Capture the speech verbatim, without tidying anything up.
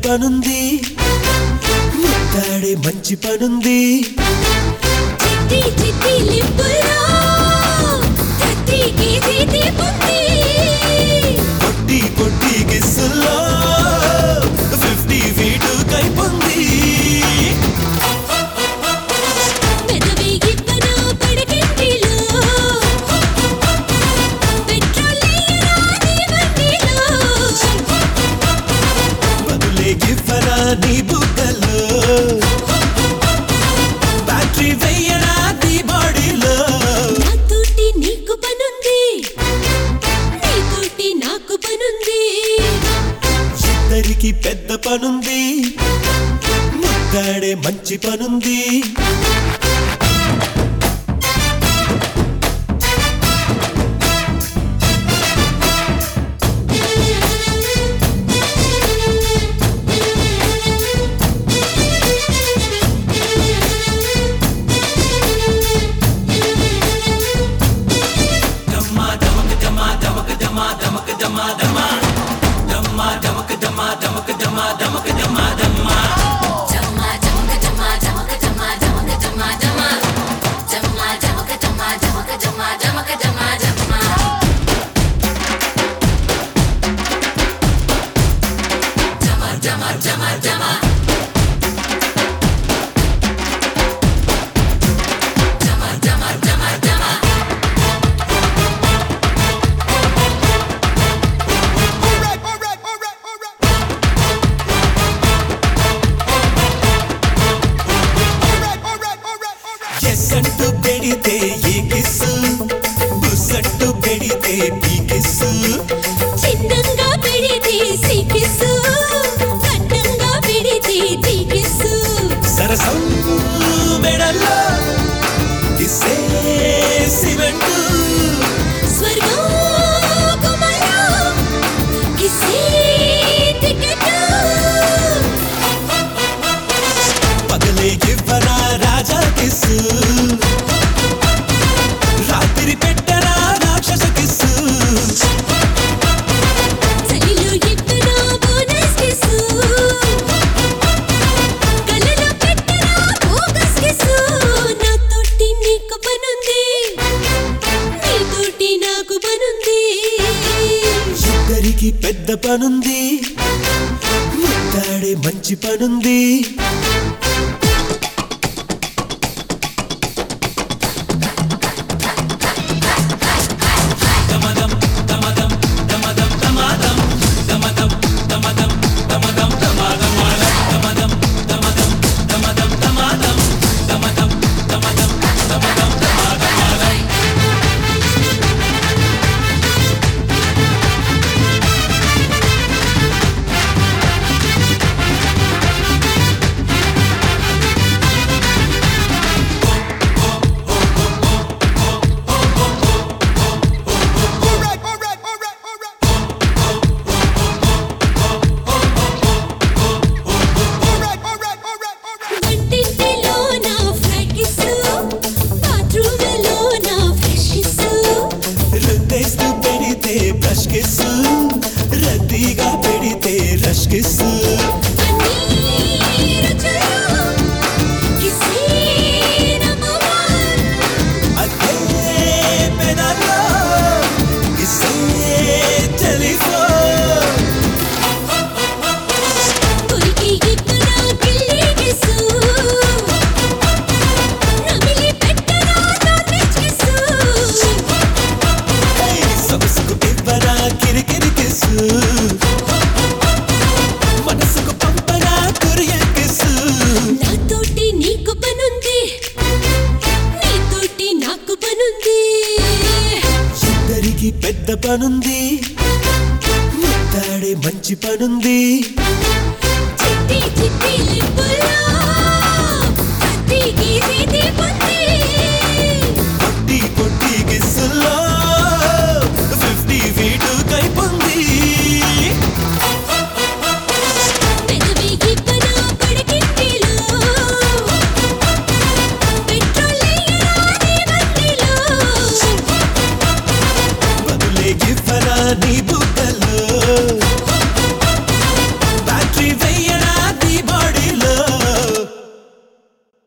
పనుంది ముద్దాడే మంచి పనుంది చిట్టి చిట్టి లిప్పుల్లో చిట్టి గీతి పుంది కొట్టి కొట్టి గిస్సుల్లో ఫిఫ్టీ ఫీటు కైపుంది పెదవి గిప్పను పడకెట్టిలో పెట్రోల్ లేయరాది బండిలో బదులే గిఫరా నీ బుగ్గలో బ్యాటరీ వెయ్యరా నీ బాడీలో నాతోటి నీకు పనుంది నీతోటి నాకు పనుంది ఇద్దరికి పెద్ద పనుంది ముద్దాడే మంచి పనుంది జమ్మా జమక జమ్మా జమక జమ్మా జమక జమ్మా జమ్మా జమ్మా జమక జమ్మా జమక జమ్మా జమక జమ్మా జమ్మా జమా జమా జమా జమా జమా జమా జమా జమా ఎస్సట్టు పెడితే ఈ కిస్సు బుస్సట్టు పెడితే పీ కిస్సు చిన్నంగా పెడితే సికిసు కన్నంగా పెడితే దికిసు సరసం మెడల్లో కిస్సే సిమెంటు స్వర్గం కుమరా కిసే టికెట్ పగలే గివ్వరా రాజా కిస్సు రాత్రి పెట్టరా రాక్షస కిస్సు చలిలో ఎట్టనా బోనస్ కిసు కలలో పెట్టనా బోగస్ కిసు నాతోటి నీకు పనుంది నీతోటి నాకు పనుంది ఇద్దరికి పెద్ద పనుంది ముద్దాడే మంచి పనుంది వంటింటిలో నా ఫ్రాకిసు బాత్రూములో నా ఫ్రెషిసు రుద్దేస్తూ పెడితే బ్రష్ కిస్సు రద్దీగా పెడితే రష్ కిస్సు అన్నీ రుచులు కిసే నంబర్ వన్ అదే పెదాల్లో కిస్సే టెలిఫోన్ కొరికి గిప్పనా గిల్లి కిసు నమిలి పెట్టనా నాన్ వెజ్ కిసు సొగసుకు ఇవ్వరా కిరికిరి కిస్సు మనసుకు పంపరా కొరియర్ కిస్సు నాతోటి నీకు పనుంది నీతోటి నాకు పనుంది ఇద్దరికి పెద్ద పనుంది ముద్దాడే మంచి పనుంది చిట్టి చిట్టి లిప్పుల్లో చిట్టి గీతి పుంది కొట్టి కొట్టి గిస్సుల్లో ఫిఫ్టీ ఫీటు కైపుంది పెదవి గిప్పను పడకెట్టిలో పెట్రోల్ లేయరాది బండిలో బదులే గిఫరా నీ